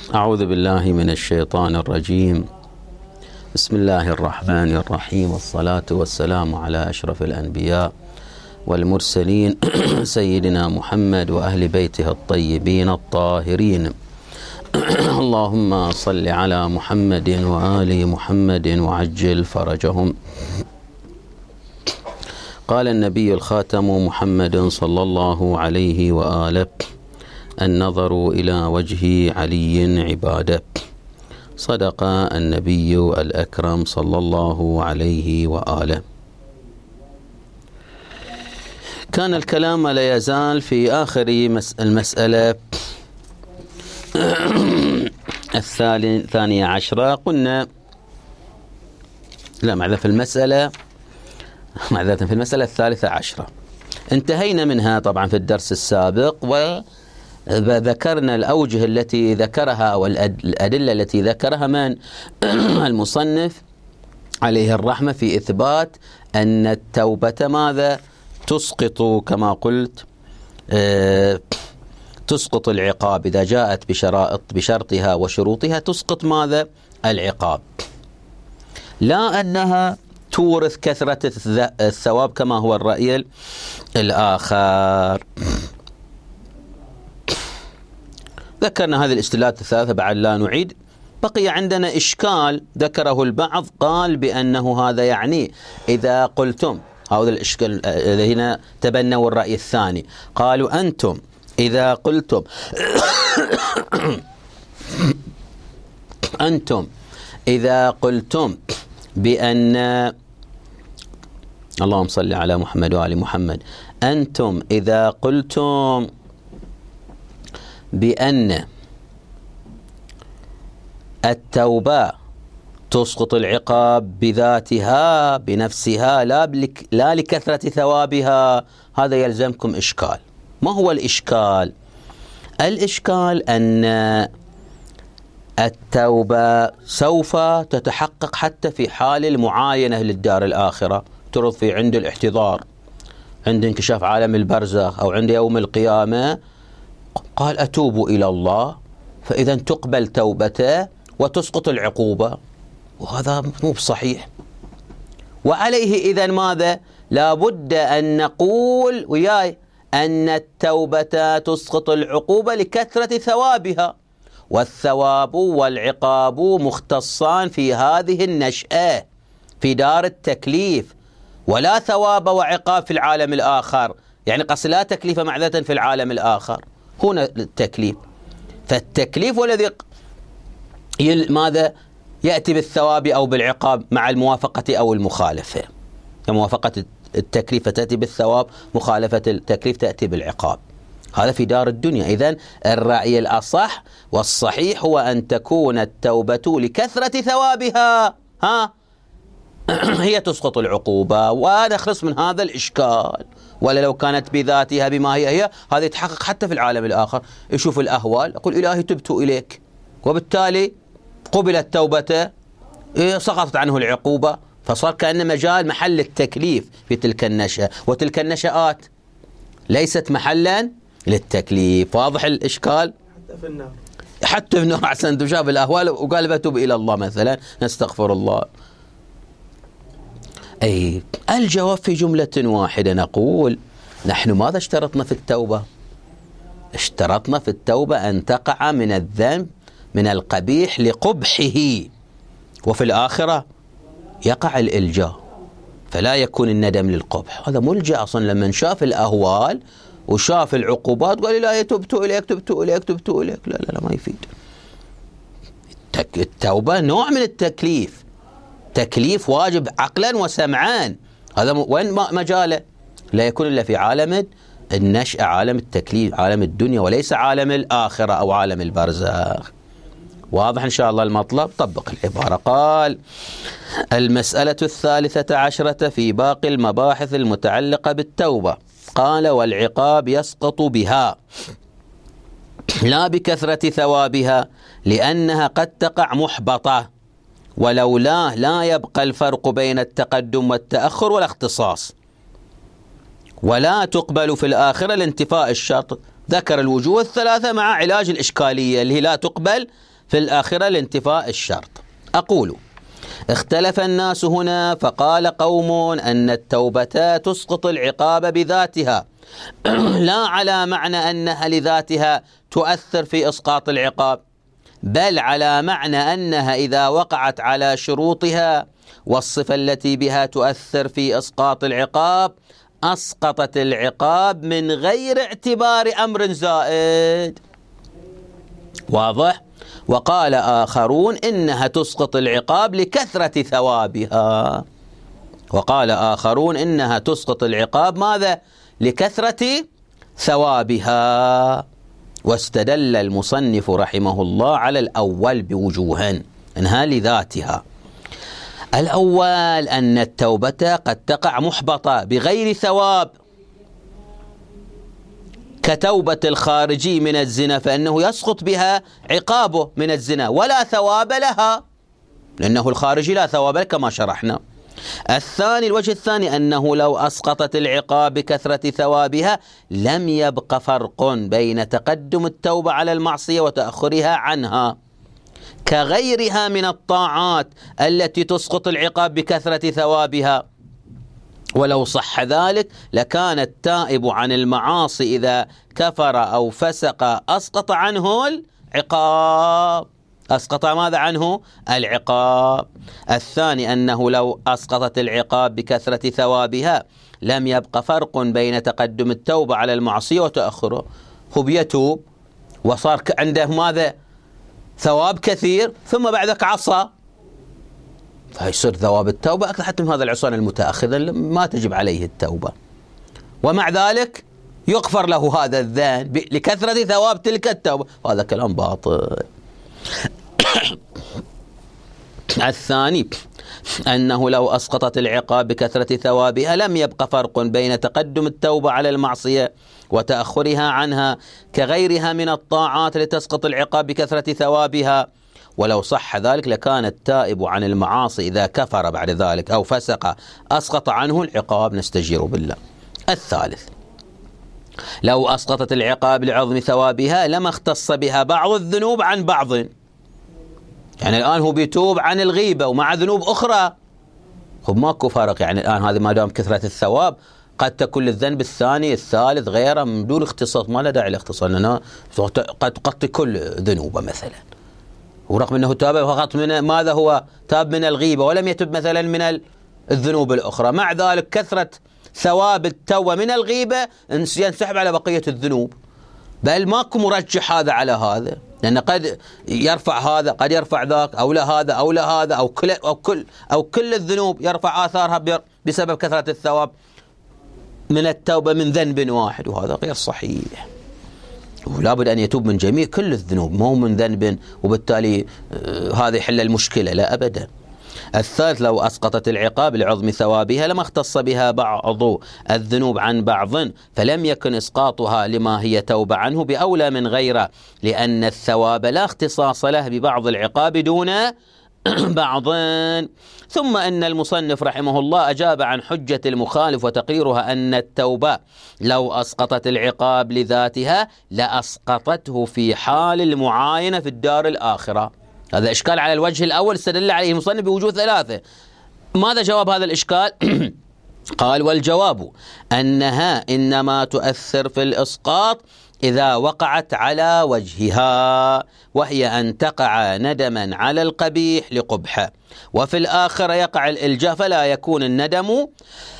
أعوذ بالله من الشيطان الرجيم. بسم الله الرحمن الرحيم، والصلاة والسلام على أشرف الأنبياء والمرسلين سيدنا محمد وأهل بيته الطيبين الطاهرين. اللهم صل على محمد وآل محمد وعجل فرجهم. قال النبي الخاتم محمد صلى الله عليه وآله: النظر إلى وجه علي عبادة. صدق النبي الأكرم صلى الله عليه وآله. كان الكلام لا يزال في آخر المسألة الثانية عشرة. قلنا في المسألة الثالثة عشرة انتهينا منها طبعا في الدرس السابق، وذكرنا الأوجه التي ذكرها والأدلة التي ذكرها من المصنف عليه الرحمة في إثبات أن التوبة ماذا تسقط، كما قلت تسقط العقاب إذا جاءت بشرطها وشروطها، تسقط ماذا؟ العقاب، لا أنها تورث كثرة الثواب كما هو الرأي الآخر. ذكرنا هذه الاستدلالات الثلاثة بعد لا نعيد. بقي عندنا إشكال ذكره البعض، قال بأنه هذا يعني إذا قلتم، هذا الإشكال هنا تبنوا الرأي الثاني، قالوا أنتم إذا قلتم أنتم إذا قلتم بأن، اللهم صل على محمد وآل محمد، أنتم إذا قلتم بأن التوبة تسقط العقاب بذاتها بنفسها لا لكثرة ثوابها، هذا يلزمكم إشكال. ما هو الإشكال؟ الإشكال أن التوبة سوف تتحقق حتى في حال المعاينة للدار الآخرة، ترد في عند الاحتضار، عند انكشاف عالم البرزخ، أو عند يوم القيامة. قال أتوب إلى الله، فإذا تقبل توبته وتسقط العقوبة، وهذا مو بصحيح. وعليه إذن ماذا؟ لابد أن نقول وياي أن التوبة تسقط العقوبة لكثرة ثوابها، والثواب والعقاب مختصان في هذه النشأة في دار التكليف، ولا ثواب وعقاب في العالم الآخر، يعني قصد لا تكليف معذرة في العالم الآخر، هنا التكليف. فالتكليف والذي ماذا يأتي بالثواب أو بالعقاب مع الموافقة أو المخالفة، موافقة التكليف تأتي بالثواب، مخالفة التكليف تأتي بالعقاب، هذا في دار الدنيا. إذن الرأي الأصح والصحيح هو أن تكون التوبة لكثرة ثوابها هي تسقط العقوبة، ونخلص من هذا الإشكال. ولا لو كانت بذاتها بما هي هذا يتحقق حتى في العالم الآخر. يشوف الأهوال يقول إلهي تبت إليك، وبالتالي قبلت توبته، سقطت عنه العقوبة، فصار كأن مجال محل التكليف في تلك النشأة، وتلك النشآت ليست محلا للتكليف. واضح الإشكال؟ حتى في النار أحسن تشاف الأهوال وقال بتوب إلى الله مثلا، نستغفر الله. أي الجواب في جملة واحدة، نقول نحن ماذا اشترطنا في التوبة؟ اشترطنا في التوبة أن تقع من الذنب من القبيح لقبحه، وفي الآخرة يقع الإلجاء، فلا يكون الندم للقبح. هذا ملجأ أصلا لما شاف الأهوال وشاف العقوبات قال لا تبت إليك تبت إليك تبت إليك. لا ما يفيد. التوبة نوع من التكليف، تكليف واجب عقلا وسمعان، هذا وين مجاله؟ لا يكون إلا في عالم النشأة، عالم التكليف، عالم الدنيا، وليس عالم الآخرة أو عالم البرزخ. واضح إن شاء الله المطلب؟ طبق العبارة. قال: المسألة الثالثة عشرة في باقي المباحث المتعلقة بالتوبة. قال: والعقاب يسقط بها لا بكثرة ثوابها، لأنها قد تقع محبطة، ولولاه لا يبقى الفرق بين التقدم والتأخر والاختصاص، ولا تقبل في الآخرة لانتفاء الشرط. ذكر الوجوه الثلاثة مع علاج الإشكالية اللي هي لا تقبل في الآخرة لانتفاء الشرط. أقول: اختلف الناس هنا، فقال قوم أن التوبة تسقط العقاب بذاتها، لا على معنى أنها لذاتها تؤثر في إسقاط العقاب، بل على معنى أنها إذا وقعت على شروطها والصفة التي بها تؤثر في إسقاط العقاب أسقطت العقاب من غير اعتبار أمر زائد. واضح؟ وقال آخرون إنها تسقط العقاب لكثرة ثوابها. وقال آخرون إنها تسقط العقاب ماذا؟ لكثرة ثوابها. واستدل المصنف رحمه الله على الأول بوجوه: إنها لذاتها. الأول أن التوبة قد تقع محبطة بغير ثواب، كتوبة الخارجي من الزنا، فإنه يسقط بها عقابه من الزنا ولا ثواب لها، لأنه الخارجي لا ثواب له كما شرحنا. الثاني، الوجه الثاني، أنه لو أسقطت العقاب بكثرة ثوابها لم يبق فرق بين تقدم التوبة على المعصية وتأخرها عنها، كغيرها من الطاعات التي تسقط العقاب بكثرة ثوابها. ولو صح ذلك لكان التائب عن المعاصي إذا كفر أو فسق أسقط عنه العقاب. أسقط ماذا عنه؟ العقاب. الثاني أنه لو أسقطت العقاب بكثرة ثوابها لم يبق فرق بين تقدم التوبة على المعصية وتأخره. هو بيتوب وصار عنده ماذا؟ ثواب كثير، ثم بعدك عصى، فيصير ثواب التوبة أكثر حتى من هذا العصيان المتأخر ما تجب عليه التوبة، ومع ذلك يغفر له هذا الذنب لكثرة ثواب تلك التوبة. هذا كلام باطل. الثاني أنه لو أسقطت العقاب بكثرة ثوابها لم يبق فرق بين تقدم التوبة على المعصية وتأخرها عنها، كغيرها من الطاعات لتسقط العقاب بكثرة ثوابها. ولو صح ذلك لكان التائب عن المعاصي إذا كفر بعد ذلك أو فسق أسقط عنه العقاب، نستجير بالله. الثالث، لو أسقطت العقاب لعظم ثوابها لما اختص بها بعض الذنوب عن بعض. يعني الآن هو بيتوب عن الغيبة ومع ذنوب أخرى، هو ماكو فرق. يعني الآن هذا ما دام كثرة الثواب قد تكون للذنب الثاني الثالث غيره من دون اختصاص، ما له داعي للاختصاص، لأنه قد تغطي كل ذنوبه مثلا. ورغم أنه تاب فقط من ماذا؟ هو تاب من الغيبة ولم يتب مثلا من الذنوب الأخرى، مع ذلك كثرة ثواب التوبة من الغيبة ينسحب على بقية الذنوب، بل ماكو مرجح هذا على هذا، لأن قد يرفع هذا قد يرفع ذاك، أو لا هذا أو لا هذا، أو كل الذنوب يرفع آثارها بسبب كثرة الثواب من التوبة من ذنب واحد، وهذا غير صحيح. ولا بد أن يتوب من جميع كل الذنوب، مو من ذنب وبالتالي هذا يحل المشكلة، لا أبدا. الثالث، لو أسقطت العقاب لعظم ثوابها لما اختص بها بعض الذنوب عن بعض، فلم يكن إسقاطها لما هي توبة عنه بأولى من غيره، لأن الثواب لا اختصاص له ببعض العقاب دون بعض. ثم أن المصنف رحمه الله أجاب عن حجة المخالف وتقريرها أن التوبة لو أسقطت العقاب لذاتها لأسقطته في حال المعاينة في الدار الآخرة. هذا إشكال على الوجه الأول استدل عليه المصنف بوجوه ثلاثة. ماذا جواب هذا الإشكال؟ قال: والجواب أنها إنما تؤثر في الإسقاط إذا وقعت على وجهها، وهي أن تقع ندما على القبيح لقبحه، وفي الآخرة يقع الإلجاء فلا يكون الندم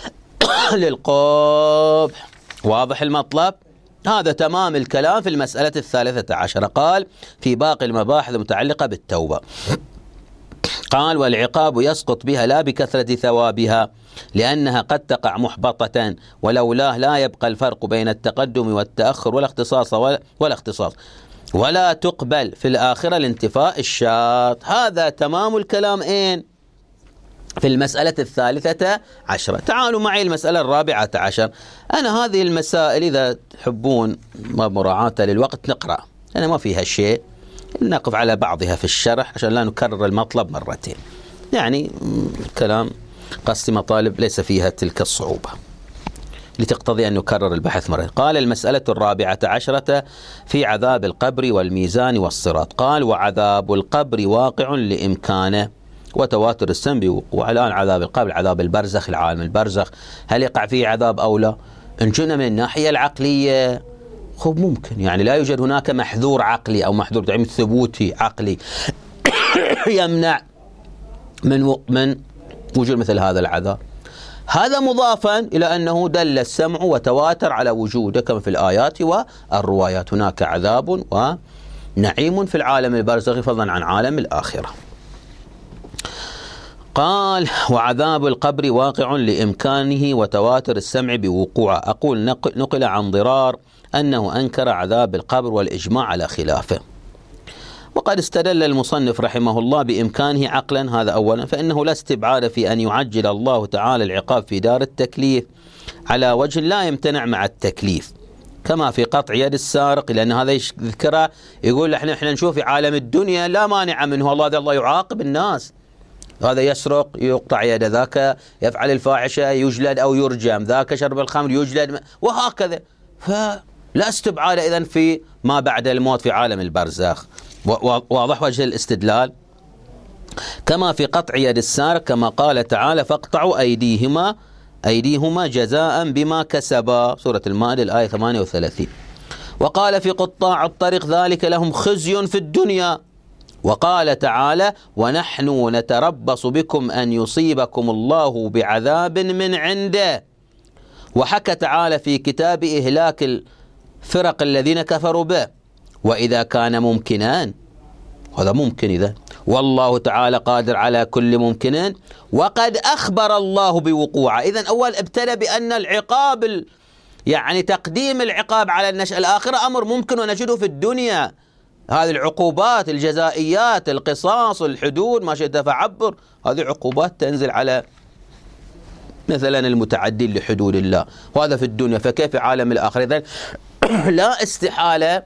للقبح. واضح المطلب؟ هذا تمام الكلام في المسألة 13. قال: في باقي المباحث المتعلقة بالتوبة، قال: والعقاب يسقط بها لا بكثرة ثوابها، لأنها قد تقع محبطة، ولولاه لا يبقى الفرق بين التقدم والتأخر ولا اختصاص، ولا تقبل في الآخرة لانتفاء الشرط. هذا تمام الكلام في المسألة 13. تعالوا معي المسألة 14. أنا هذه المسائل إذا تحبون مراعاة للوقت نقرأ، أنا ما فيها شيء، نقف على بعضها في الشرح عشان لا نكرر المطلب مرتين. يعني كلام قصدي مطالب ليس فيها تلك الصعوبة. لتقتضي أن نكرر البحث مرة. قال: المسألة 14 في عذاب القبر والميزان والصراط. قال: وعذاب القبر واقع لإمكانه وتواتر السمع بوقوع. الآن عذاب القبر، عذاب البرزخ، العالم البرزخ، هل يقع فيه عذاب أو لا؟ إن كنا من الناحية العقلية خب ممكن، يعني لا يوجد هناك محذور عقلي أو محذور ثبوتي عقلي يمنع من وجود مثل هذا العذاب. هذا مضافا إلى أنه دل السمع وتواتر على وجوده كما في الآيات والروايات. هناك عذاب ونعيم في العالم البرزخي فضلا عن عالم الآخرة. قال: وعذاب القبر واقع لإمكانه وتواتر السمع بوقوعه. أقول: نقل عن ضرار أنه أنكر عذاب القبر والإجماع على خلافه. وقد استدل المصنف رحمه الله بإمكانه عقلا، هذا أولا، فإنه لا استبعاد في أن يعجل الله تعالى العقاب في دار التكليف على وجه لا يمتنع مع التكليف، كما في قطع يد السارق، لأن هذا يذكره يقول احنا نشوف في عالم الدنيا لا مانع منه، الله يعاقب الناس، هذا يسرق يقطع يده، ذاك يفعل الفاحشة يجلد أو يرجم، ذاك شرب الخمر يجلد، وهكذا. فلا استبعاد إذن في ما بعد الموت في عالم البرزخ. واضح وجه الاستدلال؟ كما في قطع يد السارق، كما قال تعالى: فاقطعوا أيديهما جزاء بما كسبا، سورة المائدة الآية 38. وقال في قطاع الطريق: ذلك لهم خزي في الدنيا. وقال تعالى: ونحن نتربص بكم أن يصيبكم الله بعذاب من عنده. وحكى تعالى في كتاب إهلاك الفرق الذين كفروا به: وإذا كان ممكنا، هذا ممكن إذا، والله تعالى قادر على كل ممكن، وقد أخبر الله بوقوعه. إذن أول ابتدى بأن العقاب، يعني تقديم العقاب على النشأة الآخرة أمر ممكن ونجده في الدنيا. هذه العقوبات الجزائيات، القصاص، الحدود، ما شئت فعبر، هذه عقوبات تنزل على مثلا المتعدين لحدود الله، وهذا في الدنيا، فكيف في عالم الآخرة؟ إذن لا استحالة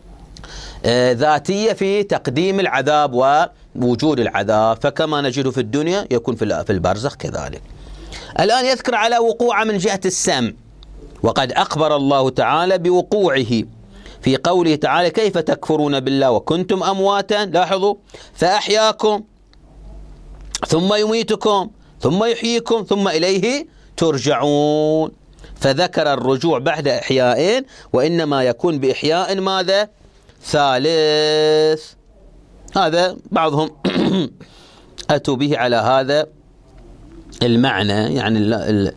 ذاتية في تقديم العذاب ووجود العذاب، فكما نجده في الدنيا يكون في البرزخ كذلك. الآن يذكر على وقوع من جهة السمع، وقد أخبر الله تعالى بوقوعه في قوله تعالى: كيف تكفرون بالله وكنتم أمواتا، لاحظوا، فأحياكم ثم يميتكم ثم يحييكم ثم إليه ترجعون. فذكر الرجوع بعد إحياء، وإنما يكون بإحياء ماذا؟ ثالث. هذا بعضهم أتوا به على هذا المعنى، يعني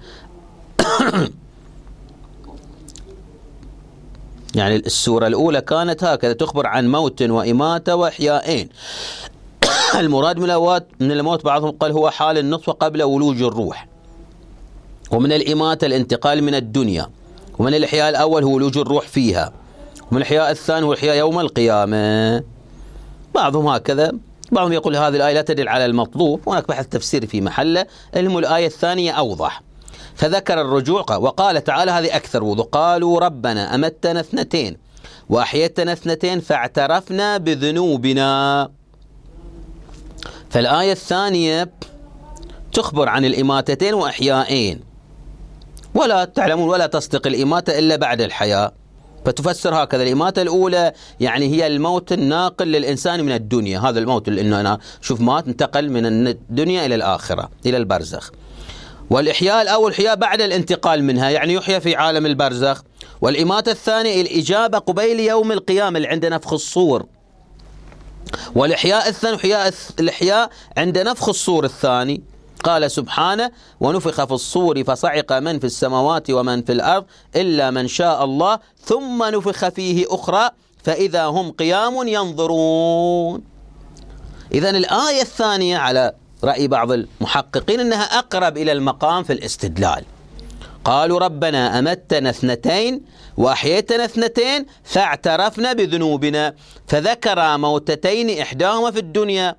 يعني السورة الأولى كانت هكذا تخبر عن موت وإماتة وإحياءين. المراد من الموت بعضهم قال هو حال النطفة قبل ولوج الروح، ومن الإماتة الانتقال من الدنيا، ومن الإحياء الأول هو ولوج الروح فيها، ومن الإحياء الثاني هو الإحياء يوم القيامة. بعضهم هكذا، بعضهم يقول هذه الآية لا تدل على المطلوب، هناك بحث تفسيري في محله، المهم الآية الثانية أوضح. فذكر الرجوع وقال تعالى، هذه أكثر وضوح: قالوا ربنا أمتنا 2 وأحيتنا 2 فاعترفنا بذنوبنا. فالآية الثانية تخبر عن الإماتتين وإحيائين، ولا تعلمون ولا تصدق الإماتة إلا بعد الحياة، فتفسر هكذا: الإماتة الأولى يعني هي الموت الناقل للإنسان من الدنيا، هذا الموت إنه أنا شوف مات انتقل من الدنيا إلى الآخرة إلى البرزخ. والإحياء الأول إحياء بعد الانتقال منها، يعني يحيى في عالم البرزخ. والإماتة الثانية الإجابة قبيل يوم القيامة اللي عند نفخ الصور. والإحياء الثاني الإحياء عند نفخ الصور الثاني. قال سبحانه: ونفخ في الصور فصعق من في السماوات ومن في الأرض إلا من شاء الله ثم نفخ فيه أخرى فإذا هم قيام ينظرون. إذن الآية الثانية على رأي بعض المحققين أنها أقرب إلى المقام في الاستدلال. قالوا ربنا أمتنا 2 وأحييتنا 2 فاعترفنا بذنوبنا، فذكر موتتين إحداهما في الدنيا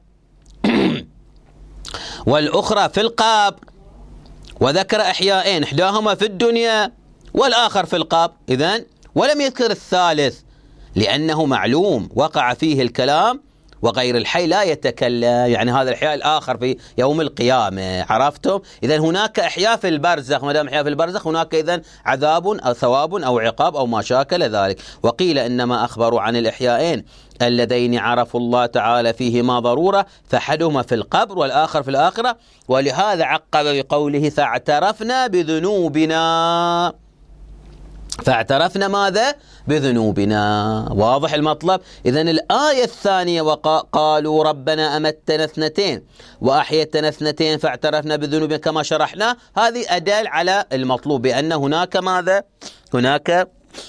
والأخرى في القبر، وذكر إحيائين إحداهما في الدنيا والآخر في القبر. إذن ولم يذكر الثالث لأنه معلوم وقع فيه الكلام وغير الحي لا يتكلم، يعني هذا الإحياء الآخر في يوم القيامة. عرفتم؟ إذن هناك إحياء في البرزخ، ما دام إحياء في البرزخ هناك إذن عذاب أو ثواب أو عقاب أو ما شاكل ذلك. وقيل إنما أخبروا عن الإحيائين اللذين عرفوا الله تعالى فيهما ضرورة، فأحدهما في القبر والآخر في الآخرة، ولهذا عقب بقوله فاعترفنا بذنوبنا. فاعترفنا ماذا؟ بذنوبنا. واضح المطلب؟ إذن الآية الثانية وقالوا ربنا أمتنا اثنتين وأحيتنا اثنتين فاعترفنا بذنوبنا كما شرحنا، هذه أدل على المطلوب بأن هناك ماذا؟ هناك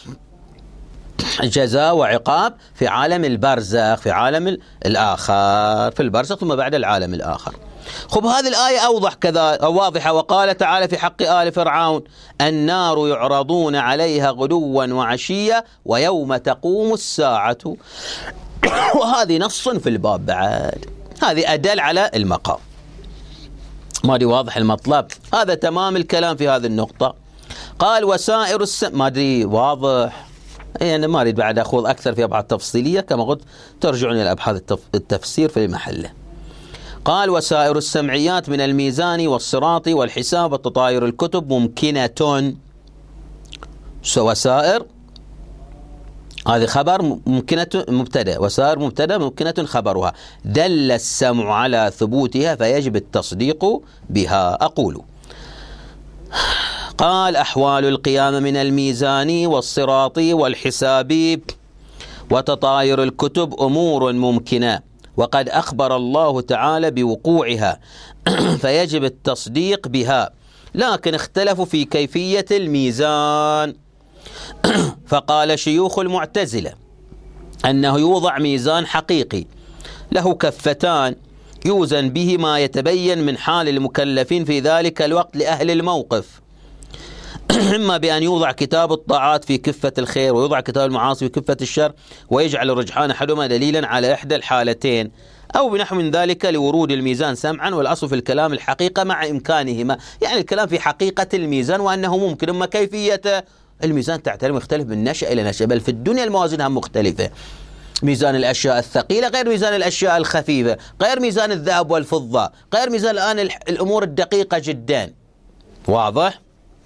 جزاء وعقاب في عالم البرزخ، في عالم الآخر، في البرزخ ثم بعد العالم الآخر. خب هذه الآية أوضح كذا واضحة. وقال تعالى في حق آل فرعون النار يعرضون عليها غدوا وعشيا ويوم تقوم الساعة. وهذه نص في الباب بعد، هذه أدل على المقام. ما دي واضح المطلب؟ هذا تمام الكلام في هذه النقطة. قال وسائر ما أدري واضح، يعني ما أريد بعد أخوض أكثر في أبحاث تفصيلية، كما قلت ترجعون إلى أبحاث التفسير في محله. قال وسائر السمعيات من الميزان والصراط والحساب وتطاير الكتب ممكنة. وسائر هذه خبر ممكنة مبتدأ، وسائر مبتدأ ممكنة خبرها، دل السمع على ثبوتها فيجب التصديق بها. أقول قال أحوال القيامة من الميزان والصراط والحساب وتطاير الكتب أمور ممكنة، وقد أخبر الله تعالى بوقوعها فيجب التصديق بها، لكن اختلفوا في كيفية الميزان. فقال شيوخ المعتزلة أنه يوضع ميزان حقيقي له كفتان يوزن به ما يتبين من حال المكلفين في ذلك الوقت لأهل الموقف، إما بأن يوضع كتاب الطاعات في كفة الخير ويوضع كتاب المعاصي في كفة الشر، ويجعل الرجحان أحدهما دليلا على إحدى الحالتين، أو بنحو من ذلك لورود الميزان سمعا، والأصل في الكلام الحقيقة مع إمكانهما، يعني الكلام في حقيقة الميزان وأنه ممكن. أما كيفية الميزان تعتبر مختلف من نشأة إلى نشأة، بل في الدنيا الموازين هم مختلفة. ميزان الأشياء الثقيلة غير ميزان الأشياء الخفيفة، غير ميزان الذهب والفضة، غير ميزان الآن الأمور الدقيقة جدا. واضح؟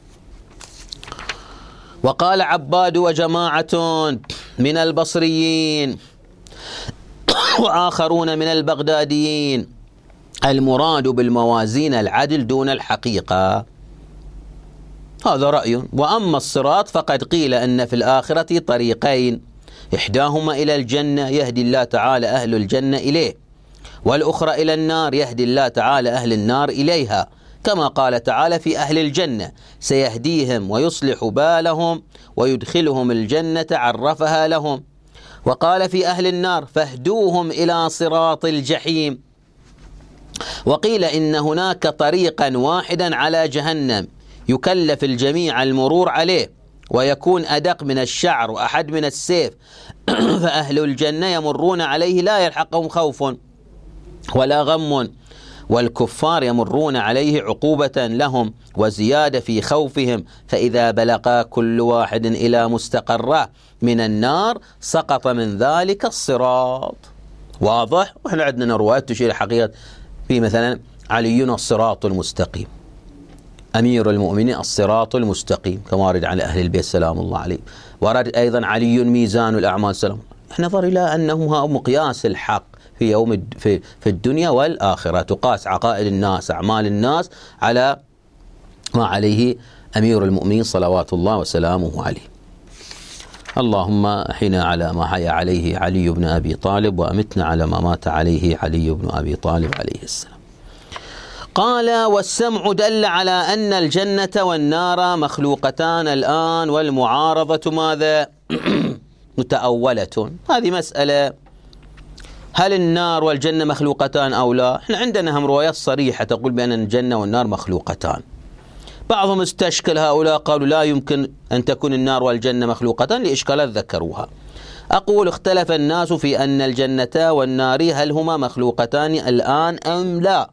وقال عباد وجماعة من البصريين وآخرون من البغداديين المراد بالموازين العدل دون الحقيقة، هذا رأي. وأما الصراط فقد قيل أن في الآخرة طريقين، إحداهما إلى الجنة يهدي الله تعالى أهل الجنة إليه، والأخرى إلى النار يهدي الله تعالى أهل النار إليها، كما قال تعالى في أهل الجنة سيهديهم ويصلح بالهم ويدخلهم الجنة عرفها لهم. وقال في أهل النار فاهدوهم إلى صراط الجحيم. وقيل إن هناك طريقا واحدا على جهنم يكلف الجميع المرور عليه، ويكون أدق من الشعر وأحد من السيف، فأهل الجنة يمرون عليه لا يلحقهم خوف ولا غم، والكفار يمرون عليه عقوبة لهم وزيادة في خوفهم، فإذا بلغ كل واحد إلى مستقره من النار سقط من ذلك الصراط. واضح؟ وإحنا عندنا روايات تشير حقيقة في مثلا علي الصراط المستقيم، أمير المؤمنين الصراط المستقيم، كما ورد على أهل البيت سلام الله عليه. ورد أيضا علي ميزان الأعمال سلام. نظر إلى أنه مقياس الحق في يوم في الدنيا والآخرة، تقاس عقائد الناس أعمال الناس على ما عليه أمير المؤمنين صلوات الله وسلامه عليه. اللهم أحينا على ما حيا عليه علي بن أبي طالب، وأمتنا على ما مات عليه علي بن أبي طالب عليه السلام. قال والسمع دل على أن الجنة والنار مخلوقتان الآن، والمعارضة ماذا؟ متأولة. هذه مسألة، هل النار والجنة مخلوقتان أو لا؟ احنا عندنا هم روايات صريحة تقول بأن الجنة والنار مخلوقتان. بعضهم استشكل هؤلاء قالوا لا يمكن أن تكون النار والجنة مخلوقتان لإشكالات ذكروها. أقول اختلف الناس في أن الجنة والنار هل هما مخلوقتان الآن أم لا،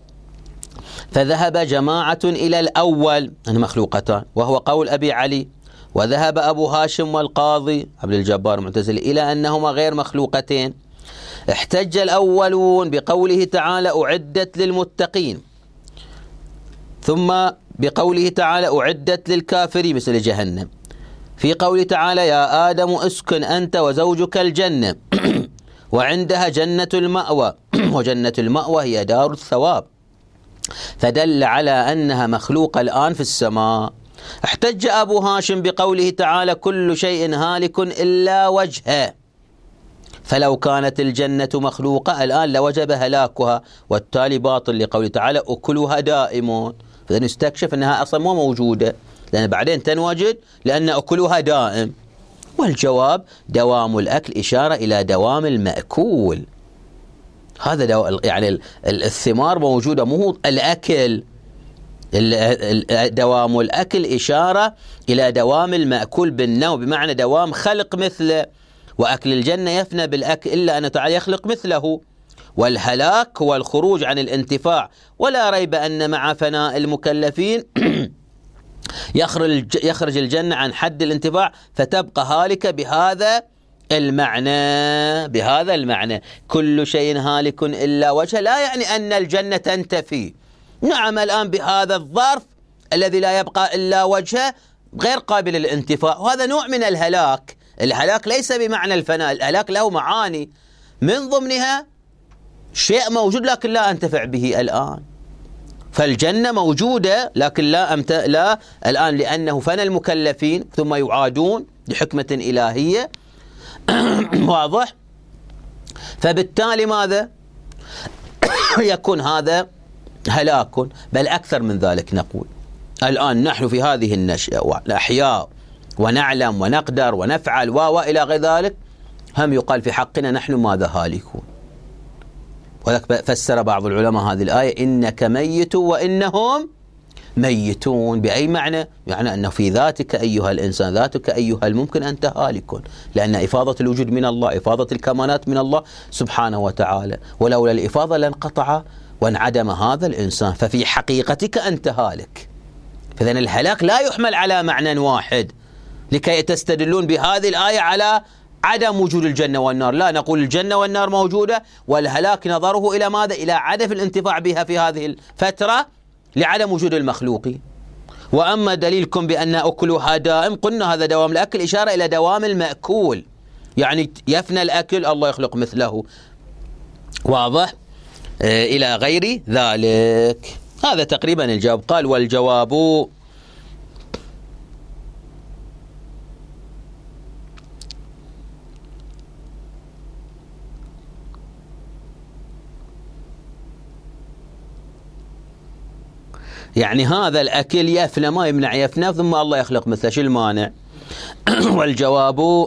فذهب جماعة إلى الأول أن مخلوقتان، وهو قول أبي علي، وذهب أبو هاشم والقاضي عبد الجبار المعتزلي إلى أنهما غير مخلوقتين، احتج الأولون بقوله تعالى أعدت للمتقين، ثم بقوله تعالى أعدت للكافرين مثل جهنم. في قوله تعالى يا آدم اسكن أنت وزوجك الجنة وعندها جنة المأوى وجنة المأوى هي دار الثواب، فدل على أنها مخلوقة الآن في السماء. احتج أبو هاشم بقوله تعالى كل شيء هالك إلا وجهه، فلو كانت الجنة مخلوقة الآن لوجب هلاكها، والتالي باطل لقوله تعالى أكلها دائم، فإذا نستكشف أنها أصلا مو موجودة، لأن بعدين تنوجد لأن أكلها دائم. والجواب دوام الأكل إشارة إلى دوام المأكول، هذا يعني الثمار موجودة مو الأكل، دوام الأكل إشارة إلى دوام المأكول بالنوع، بمعنى دوام خلق مثله، وأكل الجنة يفنى بالأكل إلا أن تعالى يخلق مثله. والهلاك هو الخروج عن الانتفاع، ولا ريب أن مع فناء المكلفين يخرج الجنة عن حد الانتفاع فتبقى هالكة بهذا المعنى. كل شيء هالك إلا وجهه لا يعني أن الجنة تنتفي. نعم الآن بهذا الظرف الذي لا يبقى إلا وجهه غير قابل للانتفاع، وهذا نوع من الهلاك. الهلاك ليس بمعنى الفناء، الهلاك له معاني، من ضمنها شيء موجود لكن لا أنتفع به الآن. فالجنة موجودة لكن لا الآن لأنه فنى المكلفين ثم يعادون لحكمة إلهية واضح. فبالتالي ماذا يكون هذا هلاك، بل أكثر من ذلك. نقول الآن نحن في هذه النشأة والأحياء ونعلم ونقدر ونفعل وإلى غير ذلك، هم يقال في حقنا نحن ماذا هالكون. ولذلك فسر بعض العلماء هذه الآية إنك ميت وإنهم ميتون. بأي معنى؟ يعني أنه في ذاتك أيها الإنسان، ذاتك أيها الممكن أنت هالك، لأن إفاضة الوجود من الله، إفاضة الكمالات من الله سبحانه وتعالى، ولولا الإفاضة لانقطع وانعدم هذا الإنسان، ففي حقيقتك أنت هالك. فإذن الهلاك لا يحمل على معنى واحد لكي تستدلون بهذه الآية على عدم وجود الجنة والنار. لا، نقول الجنة والنار موجودة، والهلاك نظره إلى ماذا؟ إلى عدم الانتفاع بها في هذه الفترة لعدم وجود المخلوقين. وأما دليلكم بأن أكلها دائم، قلنا هذا دوام الأكل إشارة إلى دوام المأكول، يعني يفنى الأكل الله يخلق مثله، واضح؟ إلى غير ذلك. هذا تقريبا الجواب. قال والجواب يعني هذا الأكل يفنى، ما يمنع يفنى ثم الله يخلق مثله، شو المانع؟ والجواب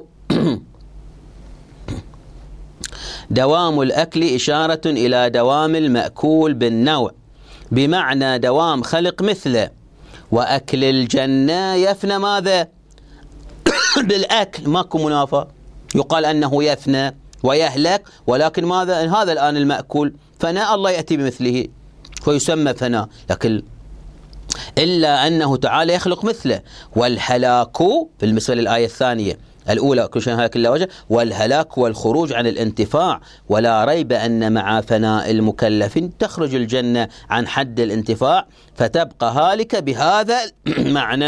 دوام الأكل إشارة إلى دوام المأكول بالنوع، بمعنى دوام خلق مثله. وأكل الجنة يفنى ماذا؟ بالأكل، ماكو منافاة. يقال أنه يفنى ويهلك، ولكن ماذا؟ هذا الآن المأكول فناء الله يأتي بمثله ويسمى فناء، لكن إلا أنه تعالى يخلق مثله. والهلاك بالنسبة للآية الثانية الأولى كل شيء هالك إلا وجهه، والهلاك والخروج عن الانتفاع، ولا ريب أن مع فناء المكلفين تخرج الجنة عن حد الانتفاع فتبقى هالكة بهذا المعنى.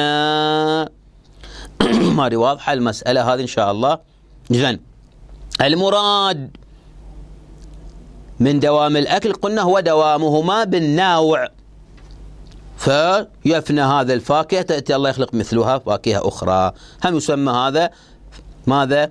ما واضحة المسألة هذه إن شاء الله. إذن المراد من دوام الأكل قلنا هو دوامهما بالنوع، فيفنى هذا الفاكهة تأتي الله يخلق مثلها فاكهة أخرى، هم يسمى هذا ماذا؟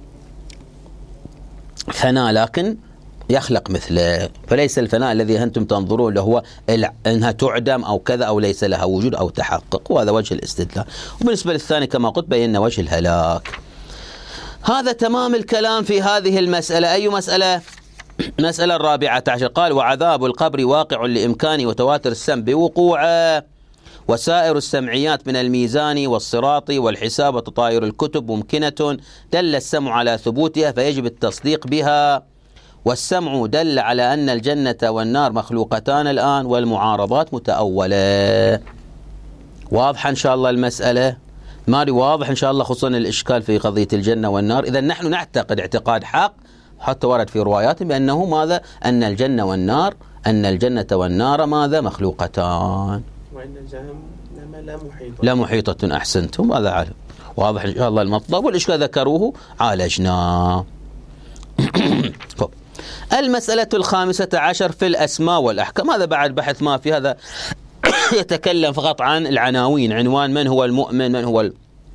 فناء، لكن يخلق مثله. فليس الفناء الذي أنتم تنظرون له هو أنها تعدم أو كذا أو ليس لها وجود أو تحقق، وهذا وجه الاستدلال. وبالنسبة للثاني كما قلت بينا وجه الهلاك. هذا تمام الكلام في هذه المسألة. أي مسألة؟ مسألة الرابعة عشر. قال وعذاب القبر واقع لإمكانه وتواتر السمع بوقوعه، وسائر السمعيات من الميزان والصراط والحساب وتطاير الكتب ممكنة، دل السمع على ثبوتها فيجب التصديق بها. والسمع دل على أن الجنة والنار مخلوقتان الآن، والمعارضات متأولة. واضح إن شاء الله المسألة؟ ماري واضح إن شاء الله، خصوصا الإشكال في قضية الجنة والنار. إذا نحن نعتقد اعتقاد حق حتى ورد في روايات بأنه ماذا؟ أن الجنة والنار ماذا؟ مخلوقتان، وإن جهنم لا محيطة. أحسنتم، هذا عالم واضح إن شاء الله المطلب، والإشكال ذكروه عالجناه. المسألة 15 في الأسماء والأحكام، هذا بعد بحث ما في هذا. يتكلم فقط عن العناوين، عنوان من هو المؤمن، من هو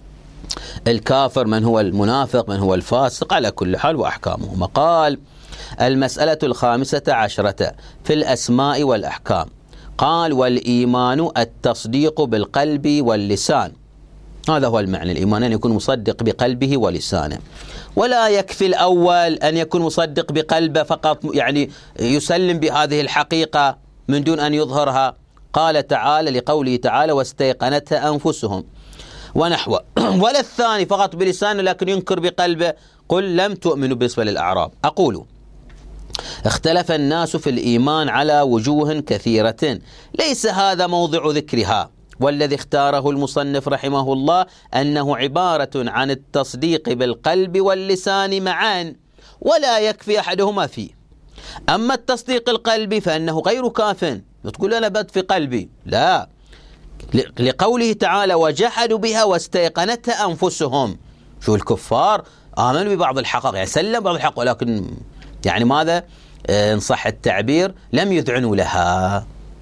الكافر، من هو المنافق، من هو الفاسق، على كل حال وأحكامهما. قال: المسألة 15 في الأسماء والأحكام. قال: والإيمان التصديق بالقلب واللسان. هذا هو المعنى، الإيمان أن يكون مصدق بقلبه ولسانه، ولا يكفي الأول أن يكون مصدق بقلبه فقط، يعني يسلم بهذه الحقيقة من دون أن يظهرها. قال تعالى لقوله تعالى: واستيقنتها أنفسهم ونحوه. ولا الثاني فقط بلسانه لكن ينكر بقلبه. قل لم تؤمنوا بالنسبة للأعراب. أقول: اختلف الناس في الإيمان على وجوه كثيرة، ليس هذا موضع ذكرها، والذي اختاره المصنف رحمه الله أنه عبارة عن التصديق بالقلب واللسان معا، ولا يكفي أحدهما فيه. أما التصديق القلبي فإنه غير كاف. تقول أنا بد في قلبي، لا، لقوله تعالى: وجحدوا بها واستيقنتها أنفسهم. شو الكفار آمنوا ببعض الحقائق، يعني سلم بعض الحقائق، ولكن يعني ماذا إن صح التعبير لم يذعنوا لها،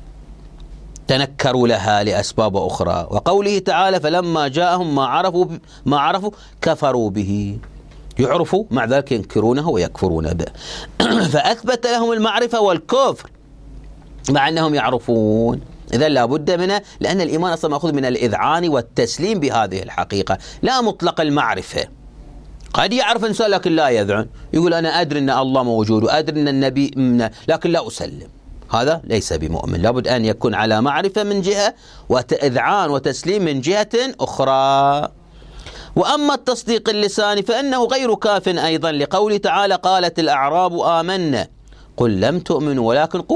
تنكروا لها لأسباب أخرى. وقوله تعالى: فلما جاءهم ما عرفوا كفروا به. يعرفوا مع ذلك ينكرونه ويكفرون به. فأثبت لهم المعرفة والكفر مع أنهم يعرفون. إذن لا بد منه، لأن الإيمان أصلا مأخوذ من الإذعان والتسليم بهذه الحقيقة، لا مطلق المعرفة. قد يعرف إنسان لكن لا يذعن، يقول أنا أدري أن الله موجود وأدري أن النبي منه لكن لا أسلم، هذا ليس بمؤمن. لابد أن يكون على معرفة من جهة وإذعان وتسليم من جهة أخرى. وأما التصديق اللساني فإنه غير كاف أيضا، لقوله تعالى: قالت الأعراب آمنا قل لم تؤمنوا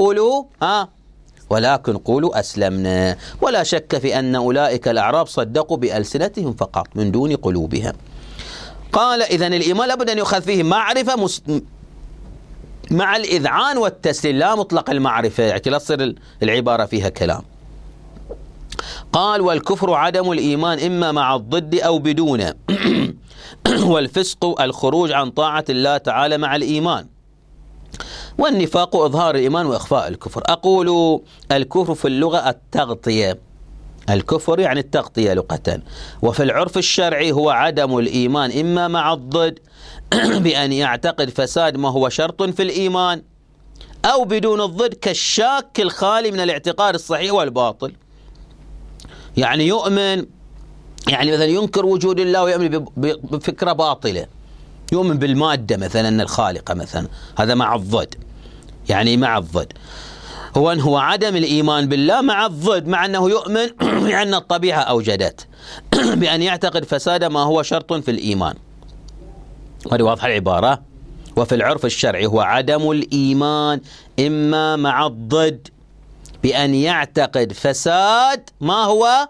ولكن قولوا أسلمنا. ولا شك في أن أولئك الأعراب صدقوا بألسنتهم فقط من دون قلوبهم. قال: إذن الإيمان لابد أن يؤخذ فيه معرفة مع الإذعان والتسليم، لا مطلق المعرفة، يعني لا تصير العبارة فيها كلام. قال: والكفر عدم الإيمان إما مع الضد أو بدونه. والفسق الخروج عن طاعة الله تعالى مع الإيمان. والنفاق إظهار الإيمان وإخفاء الكفر. أقول: الكفر في اللغة التغطية، الكفر يعني التغطية لغة. وفي العرف الشرعي هو عدم الإيمان إما مع الضد بأن يعتقد فساد ما هو شرط في الإيمان، أو بدون الضد كالشاك الخالي من الاعتقاد الصحيح والباطل. يعني يؤمن، يعني مثلا ينكر وجود الله ويؤمن بفكرة باطلة، يؤمن بالمادة مثلا الخالقة مثلا، هذا مع الضد، يعني مع الضد. هو عدم الإيمان بالله مع الضد، مع أنه يؤمن بأن الطبيعة أوجدت، بأن يعتقد فساد ما هو شرط في الإيمان. هذه واضحة العبارة. وفي العرف الشرعي هو عدم الإيمان إما مع الضد بأن يعتقد فساد ما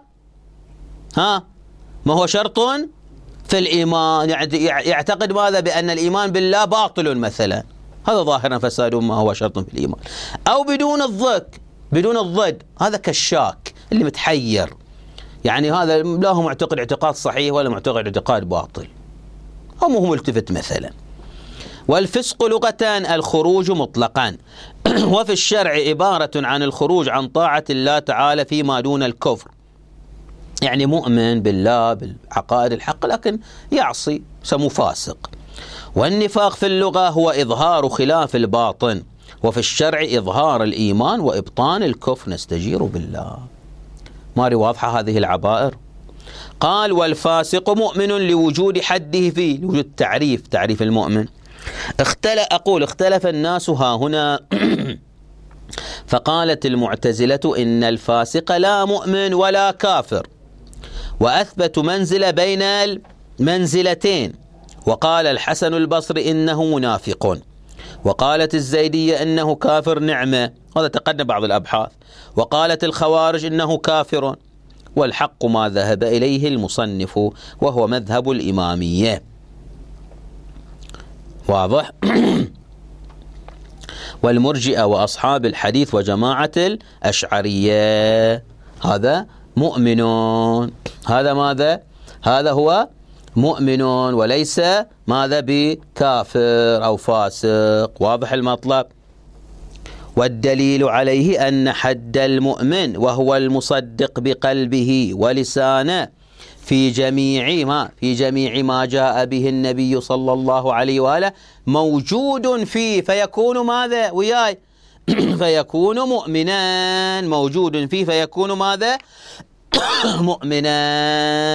هو شرط في الإيمان، يعتقد ماذا؟ بأن الإيمان بالله باطل مثلا، هذا ظاهرا فساد ما هو شرط في الإيمان. أو بدون الضد، هذا كالشاك اللي متحير، يعني هذا لا هو معتقد اعتقاد صحيح ولا معتقد اعتقاد باطل، هم هو ملتفت مثلا. والفسق لغة الخروج مطلقا، وفي الشرع عبارة عن الخروج عن طاعة الله تعالى فيما دون الكفر، يعني مؤمن بالله بالعقائد الحق لكن يعصي، سمو فاسق. والنفاق في اللغة هو إظهار خلاف الباطن، وفي الشرع إظهار الإيمان وإبطان الكفر، نستجير بالله. ماري واضحة هذه العبائر. قال: والفاسق مؤمن لوجود حده فيه، لوجود تعريف المؤمن. اختلف الناس ها هنا فقالت المعتزلة إن الفاسق لا مؤمن ولا كافر، وأثبتوا منزلة بين المنزلتين. وقال الحسن البصري إنه منافق، وقالت الزيدية إنه كافر نعمة، هذا تقدم بعض الأبحاث. وقالت الخوارج إنه كافر، والحق ما ذهب إليه المصنف وهو مذهب الإمامية. واضح؟ والمرجئة وأصحاب الحديث وجماعة الأشعرية. هذا مؤمن. هذا ماذا؟ هذا هو مؤمن وليس ماذا؟ بكافر أو فاسق. واضح المطلب؟ والدليل عليه أن حد المؤمن وهو المصدق بقلبه ولسانه في جميع ما جاء به النبي صلى الله عليه وآله موجود فيه، فيكون ماذا؟ وياي فيكون مؤمنا. موجود فيه فيكون ماذا؟ مؤمنا.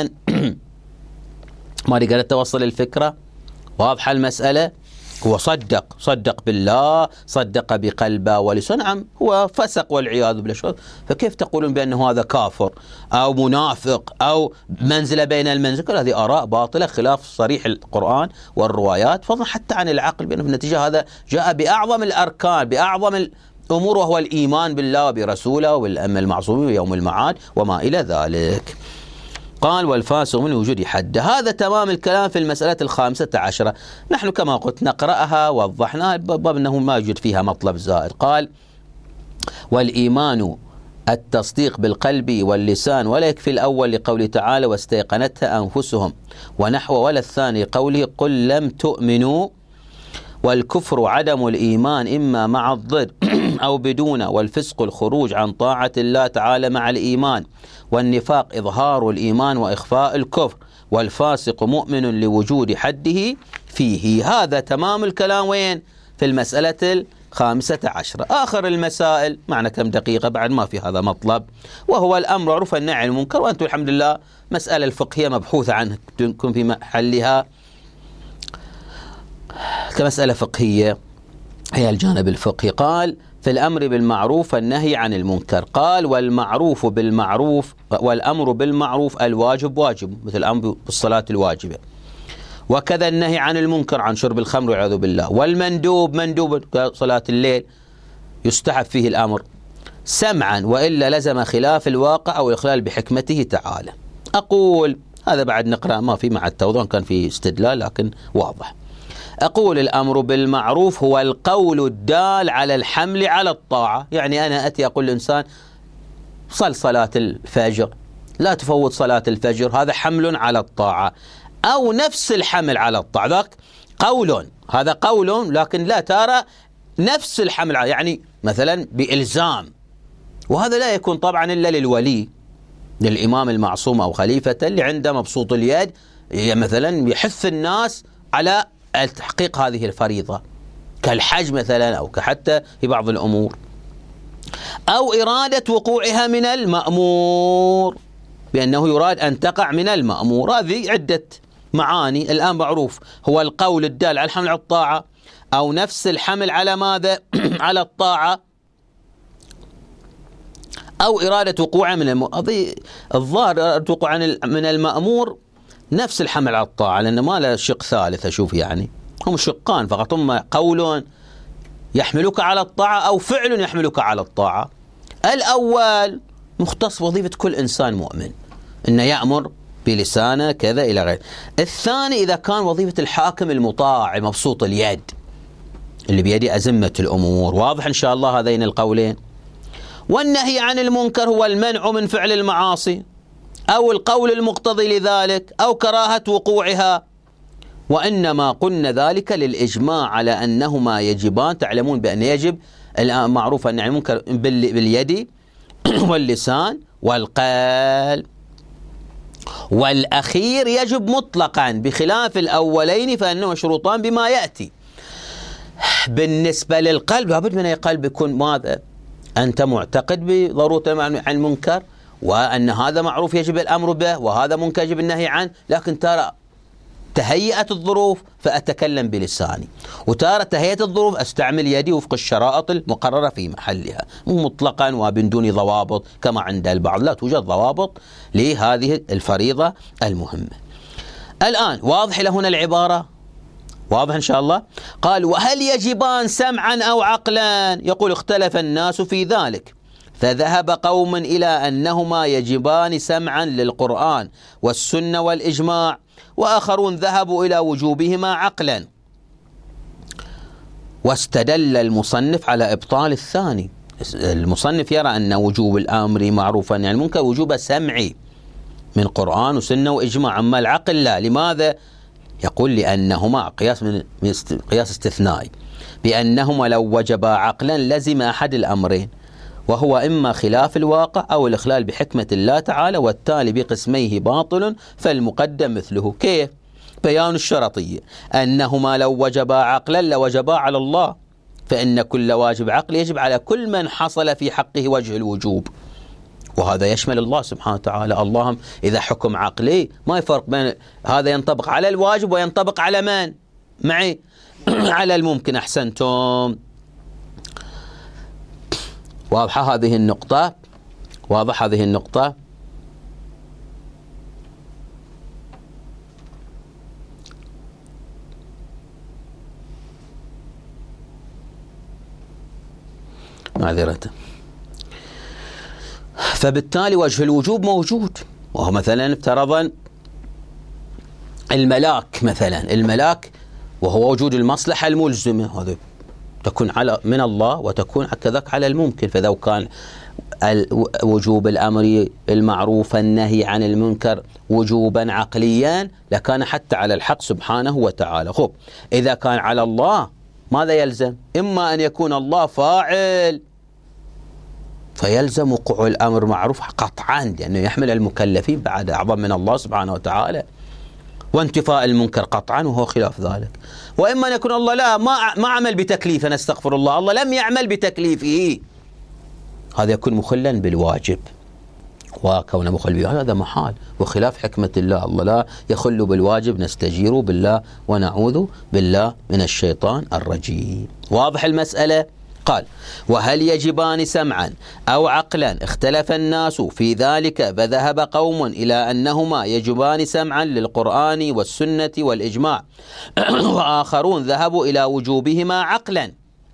ما قدرت توصل الفكرة؟ واضحة المسألة؟ هو صدق بالله، صدق بقلبه ولسانه، نعم هو فسق والعياذ بالله، فكيف تقولون بأنه هذا كافر أو منافق أو منزلة بين المنزل؟ كل هذه آراء باطلة خلاف صريح القرآن والروايات، فضلا حتى عن العقل، بأنه في النتيجة هذا جاء بأعظم الأركان بأعظم الأمور، وهو الإيمان بالله وبرسوله وبالأمة المعصومين ويوم المعاد وما إلى ذلك. قال والفاسق من وجود حد. هذا تمام الكلام في المسألة 15. نحن كما قلت نقرأها ووضحناها باب أنه ما يوجد فيها مطلب زائد. قال والإيمان التصديق بالقلب واللسان، ولا يكفي الأول لقوله تعالى واستيقنتها أنفسهم ونحو، ولا الثاني قوله قل لم تؤمنوا. والكفر عدم الإيمان إما مع الضد أو بدون، والفسق الخروج عن طاعة الله تعالى مع الإيمان، والنفاق إظهار الإيمان وإخفاء الكفر، والفاسق مؤمن لوجود حده فيه. هذا تمام الكلام وين؟ في المسألة 15. آخر المسائل معنا كم دقيقة بعد، ما في هذا مطلب، وهو الأمر معروف والنهي عن المنكر، وأنتم الحمد لله مسألة الفقهية مبحوثة عنها تكون في محلها كمسألة فقهية، هي الجانب الفقهي. قال في الأمر بالمعروف والنهي عن المنكر. قال والمعروف بالمعروف، والأمر بالمعروف الواجب واجب، مثل الأمر بالصلاة الواجبة، وكذا النهي عن المنكر عن شرب الخمر والعياذ بالله. والمندوب مندوب كصلاة الليل يستحب فيه الأمر سمعا، وإلا لزم خلاف الواقع أو الإخلال بحكمته تعالى. أقول هذا بعد نقرأ ما في مع التوضيح، كان في استدلال لكن واضح. أقول الأمر بالمعروف هو القول الدال على الحمل على الطاعة، يعني أنا أتي أقول للإنسان صل صلاة الفجر، لا تفوت صلاة الفجر، هذا حمل على الطاعة، أو نفس الحمل على الطاعة، ذاك قول، هذا قول لكن لا ترى نفس الحمل، يعني مثلا بإلزام، وهذا لا يكون طبعا إلا للولي، للإمام المعصوم أو خليفة اللي عنده مبسوط اليد، مثلا يحث الناس على تحقيق هذه الفريضة كالحج مثلا، أو كحتى في بعض الأمور، أو إرادة وقوعها من المأمور، بأنه يراد أن تقع من المأمور. هذه عدة معاني. الآن معروف هو القول الدال على الحمل على الطاعة، أو نفس الحمل على ماذا؟ على الطاعة، أو إرادة وقوعها من المأمور. الظاهر إرادة وقوعها من المأمور نفس الحمل على الطاعة، لأنه ما له شق ثالث أشوف، يعني هم شقان فقط، هم قول يحملك على الطاعة أو فعل يحملك على الطاعة. الأول مختص وظيفة كل إنسان مؤمن، إنه يأمر بلسانه كذا إلى غيره. الثاني إذا كان وظيفة الحاكم المطاع مبسوط اليد اللي بيده أزمة الأمور. واضح إن شاء الله هذين القولين. والنهي عن المنكر هو المنع من فعل المعاصي، أو القول المقتضي لذلك، أو كراهة وقوعها، وإنما قلنا ذلك للإجماع على أنهما يجبان. تعلمون بأن يجب الآن معروف أن المنكر باليد واللسان والقلب، والأخير يجب مطلقا بخلاف الأولين فإنه مشروطان بما يأتي. بالنسبة للقلب لابد من القلب يكون ماذا؟ أنت معتقد بضرورة عن المنكر، وأن هذا معروف يجب الأمر به، وهذا منكر يجب النهي عنه، لكن ترى تهيئت الظروف فأتكلم بلساني، وترى تهيئت الظروف أستعمل يدي وفق الشرائط المقررة في محلها مطلقا ومن دون ضوابط كما عند البعض. لا توجد ضوابط لهذه الفريضة المهمة. الآن واضح لهنا العبارة؟ واضح إن شاء الله. قال وهل يجبان سمعا أو عقلا؟ يقول اختلف الناس في ذلك، فذهب قوم إلى أنهما يجبان سمعا للقرآن والسنة والإجماع، وآخرون ذهبوا إلى وجوبهما عقلا. واستدل المصنف على إبطال الثاني. المصنف يرى أن وجوب الآمر معروفا يعني المنكر وجوب سمعي من قرآن وسنة وإجماع، أما العقل لا. لماذا؟ يقول لأنهما قياس استثنائي، بأنهما لو وجبا عقلا لزم أحد الأمرين، وهو إما خلاف الواقع أو الإخلال بحكمة الله تعالى، والتالي بقسميه باطل فالمقدم مثله. كيف؟ بيان الشرطية، أنهما لو وجبا عقلا لوجبا على الله، فإن كل واجب عقل يجب على كل من حصل في حقه وجه الوجوب، وهذا يشمل الله سبحانه وتعالى. اللهم إذا حكم عقلي ما يفرق بين هذا، ينطبق على الواجب وينطبق على من معي على الممكن. أحسنتم. واضحة هذه النقطة؟ واضح هذه النقطة؟ معذرة. فبالتالي وجه الوجوب موجود، وهو مثلا افترضا الملاك، مثلا الملاك وهو وجود المصلحة الملزمة، هذا تكون على من الله وتكون كذلك على الممكن. فلو كان وجوب الأمر المعروف النهي عن المنكر وجوبا عقليا لكان حتى على الحق سبحانه وتعالى. خب إذا كان على الله ماذا يلزم؟ إما أن يكون الله فاعل فيلزم وقوع الأمر معروف قطعا، لأنه يحمل المكلفين بعد أعظم من الله سبحانه وتعالى، وانتفاء المنكر قطعا وهو خلاف ذلك. وإما أن يكون الله لا ما عمل بتكليفه، نستغفر الله، الله لم يعمل بتكليفه، هذا يكون مخلا بالواجب، وكون مخل بالواجب هذا محال وخلاف حكمة الله. الله لا يخل بالواجب، نستجير بالله ونعوذ بالله من الشيطان الرجيم. واضح المسألة؟ قال: وهل يجبان سمعا أو عقلا؟ اختلف الناس في ذلك، فذهب قوم إلى أنهما يجبان سمعا للقرآن والسنة والإجماع، وآخرون ذهبوا إلى وجوبهما عقلا.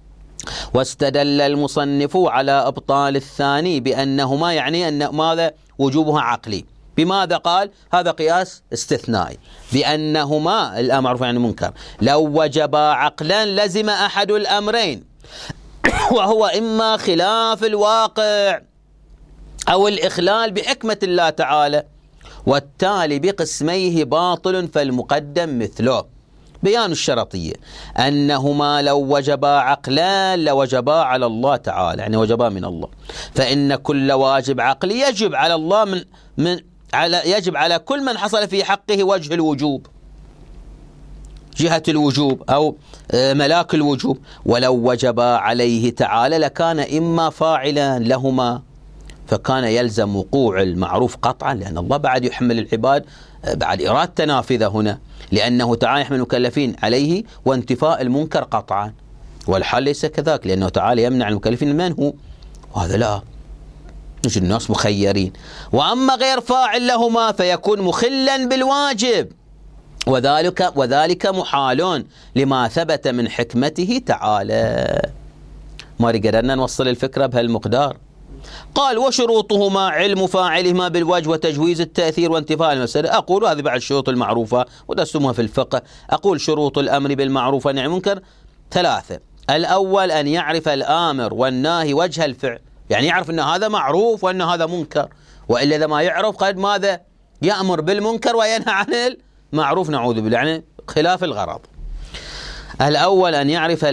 واستدل المصنف على إبطال الثاني بأنهما يعني أن ماذا؟ وجوبها عقلي. بماذا قال؟ هذا قياس استثنائي، بأنهما الأمر معروف يعني منكر لو وجبا عقلا لزم أحد الأمرين، وهو إما خلاف الواقع أو الإخلال بحكمة الله تعالى، والتالي بقسميه باطل فالمقدم مثله. بيان الشرطية، أنهما لو وجبا عقلا لوجبا على الله تعالى، يعني وجبا من الله، فإن كل واجب عقلي يجب على الله يجب على كل من حصل في حقه وجه الوجوب، جهة الوجوب أو ملاك الوجوب. ولو وجبا عليه تعالى لكان إما فاعلا لهما، فكان يلزم وقوع المعروف قطعا، لأن الله بعد يحمل العباد بعد إرادة تنافذة هنا، لأنه تعالى يحمل المكلفين عليه وانتفاء المنكر قطعا، والحال ليس كذلك، لأنه تعالى يمنع المكلفين من هو، وهذا لا، نجد الناس مخيرين. وأما غير فاعل لهما فيكون مخلا بالواجب، وذلك محال لما ثبت من حكمته تعالى. ما قدرنا نوصل الفكرة بهالمقدار. قال: وشروطهما علم فاعلهما بالوجه وتجويز التأثير وانتفاء المفسدة. أقول هذه بعد الشروط المعروفة ودرستموها في الفقه. أقول شروط الأمر بالمعروف والنهي عن المنكر 3. الأول أن يعرف الآمر والناهي وجه الفعل، يعني يعرف أن هذا معروف وأن هذا منكر، وإلا إذا ما يعرف قد ماذا؟ يأمر بالمنكر وينهى عن المعروف، نعوذ بالله، يعني خلاف الغرض. الأول أن يعرف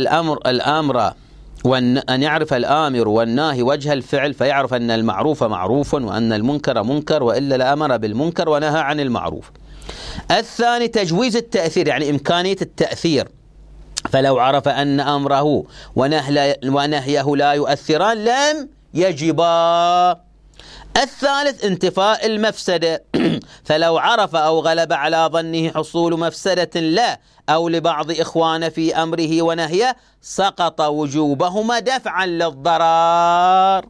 أن يعرف الآمر والناهي وجه الفعل، فيعرف أن المعروف معروف وأن المنكر منكر، وإلا لأمر بالمنكر ونهى عن المعروف. الثاني تجويز التأثير، يعني إمكانية التأثير، فلو عرف أن أمره ونهيه لا يؤثران لم يجبا. الثالث انتفاء المفسدة، فلو عرف أو غلب على ظنه حصول مفسدة لا أو لبعض إخوانه في أمره ونهيه سقط وجوبهما دفعا للضرر.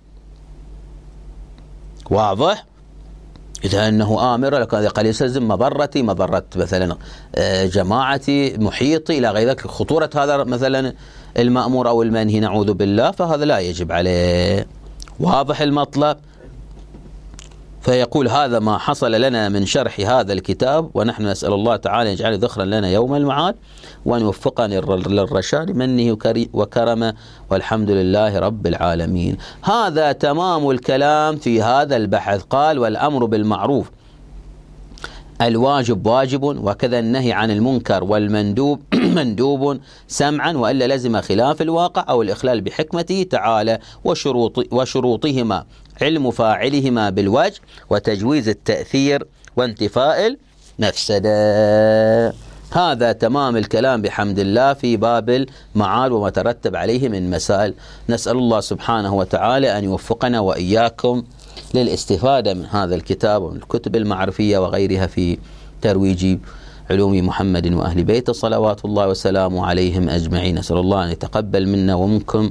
واضح؟ إذا أنه آمر لك قد يستلزم مضرتي، مضرة مثلا جماعتي، محيطي، إلى غير ذلك، خطورة هذا مثلا المأمور أو المنهي، نعوذ بالله، فهذا لا يجب عليه. واضح المطلب؟ فيقول هذا ما حصل لنا من شرح هذا الكتاب، ونحن نسأل الله تعالى يجعل ذخرا لنا يوم المعاد، وأن يوفقنا للرشاد منه وكرمه، والحمد لله رب العالمين. هذا تمام الكلام في هذا البحث. قال: والأمر بالمعروف الواجب واجب، وكذا النهي عن المنكر والمندوب مندوب سمعا، وإلا لزم خلاف الواقع أو الإخلال بحكمته تعالى وشروطهما علم فاعلهما بالوجه، وتجويز التأثير وانتفاء المفسدة. هذا تمام الكلام بحمد الله في باب المعاد وما ترتب عليه من مسائل. نسأل الله سبحانه وتعالى أن يوفقنا وإياكم للاستفادة من هذا الكتاب ومن الكتب المعرفية وغيرها في ترويج علوم محمد وأهل بيته صلوات الله وسلامه عليهم أجمعين. نسأل الله أن يتقبل منا ومنكم،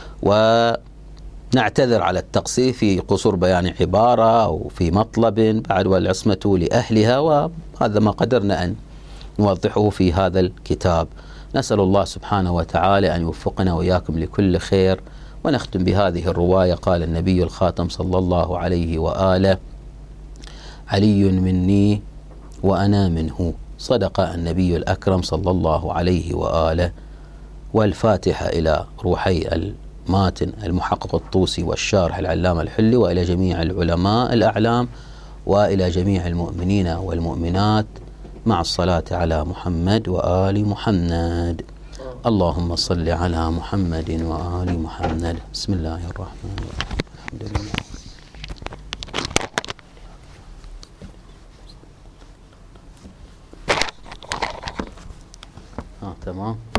ونعتذر على التقصير في قصور بيان عبارة أو في مطلب بعد، والعصمة لأهلها، وهذا ما قدرنا أن نوضحه في هذا الكتاب. نسأل الله سبحانه وتعالى أن يوفقنا وإياكم لكل خير. ونختم بهذه الرواية. قال النبي الخاتم صلى الله عليه وآله: علي مني وأنا منه. صدق النبي الأكرم صلى الله عليه وآله. والفاتحة إلى روحي الماتن المحقق الطوسي والشارح العلامة الحلي، وإلى جميع العلماء الأعلام، وإلى جميع المؤمنين والمؤمنات، مع الصلاة على محمد وآل محمد. اللهم صل على محمد وآل محمد. بسم الله الرحمن الرحيم. الحمد لله. تمام.